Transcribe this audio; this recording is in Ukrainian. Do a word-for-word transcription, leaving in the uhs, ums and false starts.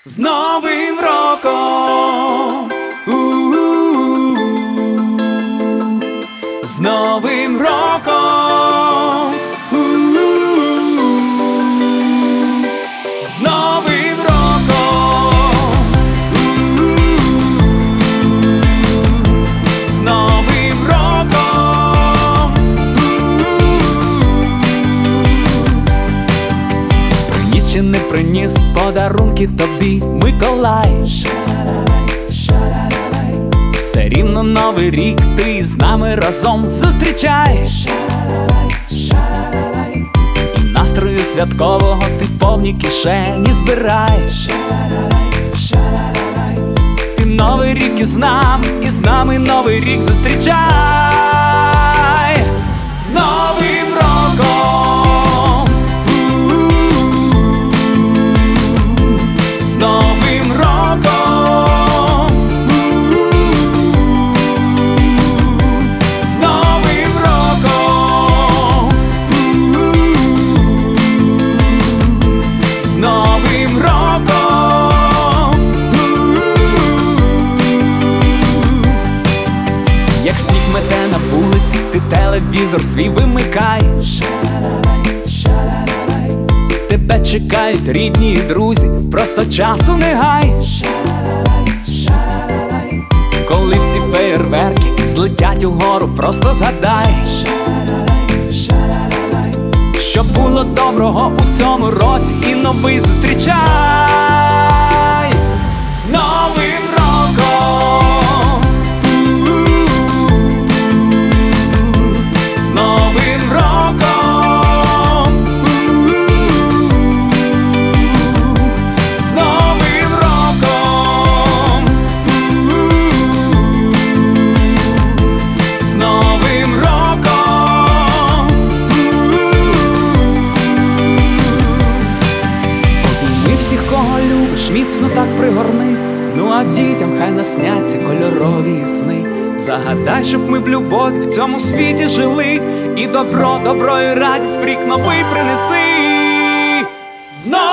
З Новим роком! У-у-у-у. З Новим роком! У-у-у-у. З Новим роком! У-у-у-у. З Новим роком! У-у-у-у. Приніс чи не приніс подарунки тобі Миколай? Все рівно Новий рік ти з нами разом зустрічаєш. І настрою святкового ти повні кишені збираєш. Ти Новий рік із нами, і з нами Новий рік зустрічай. З Новим роком! З Новим роком! З Новим роком! З Новим роком! Як сніг мете на вулиці, ти телевізор свій вимикаєш. Тебе чекають рідні і друзі, просто часу не гаєш. Коли всі феєрверки злетять угору, просто згадаєш, що було доброго у цьому році, і новий зустрічай. З Новим роком! З Новим роком! З Новим роком! З Новим роком! Обійми всіх, кого любиш, міцно так пригорни. Ну а дітям хай насняться кольорові сни. Загадай, щоб ми в любові в цьому світі жили. І добро, добро і радість в рік новий принеси. Знов